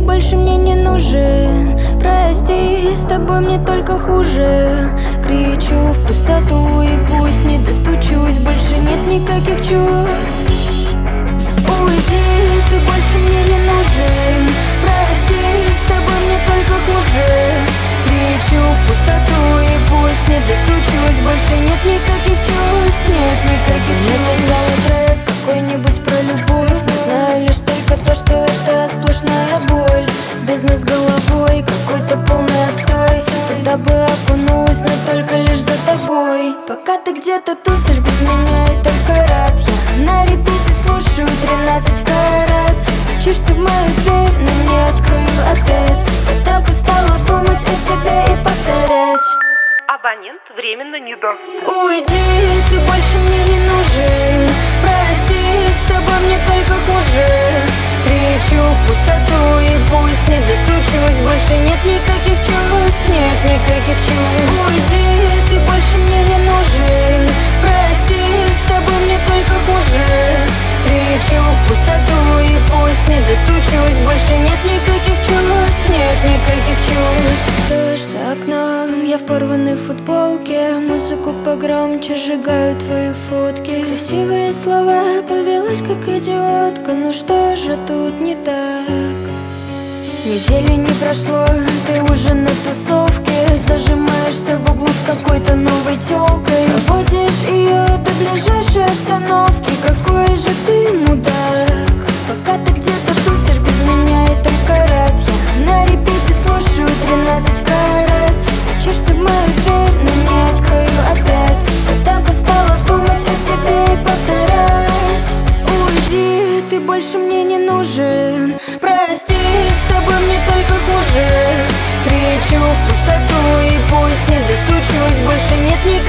больше мне не нужен. Прости, с тобой мне только хуже. Кричу в пустоту и пусть не достучусь. Больше нет никаких чувств. Уйди, ты больше мне не нужен. Прости, с тобой мне только хуже. Кричу в пустоту и пусть не достучусь. Больше нет никаких чувств, нет никаких чувств. Написала трек какой-нибудь про любовь, но знаю лишь только то, что это сплошная боль. В бездну с головой, какой-то полный отстой. Туда бы окунулась, но только лишь за тобой. Пока ты где-то тусишь без меня, я только рад. Я на репите слушаю 13 карат. Стучишься в мою дверь, но не открою опять. Я так устала думать о тебе и повторять. Абонент временно не даст. Уйди, ты больше мне не нужен. Прости, с тобой мне только хуже. Кричу в пустоту и пусть не достучусь. Больше нет никаких чувств, нет никаких чувств. Уйди, ты больше мне не нужен. Прости, с тобой мне только хуже. Кричу в пустоту и пусть не достучусь. Больше нет никаких чувств, нет никаких чувств. Дождь за окном, я в порванной футболке. Музыку погромче, сжигаю твои фотки. Красивые слова, повелась как идиотка. Ну что же тут не так? Недели не прошло, ты уже на тусовке. Зажимаешься в углу с какой-то новой тёлкой. Проводишь ее до ближайшей остановки. Какой же ты мудак. Пока ты где-то тусишь без меня, я только рад. Я на репите слушаю 13 карат. Стучишься в мою дверь, но не открою опять. Я так устала думать о тебе и повторять. Уйди, ты больше мне не нужен. Прости, с тобой мне только хуже. Кричу в пустоту и пусть не достучусь. Больше нет никаких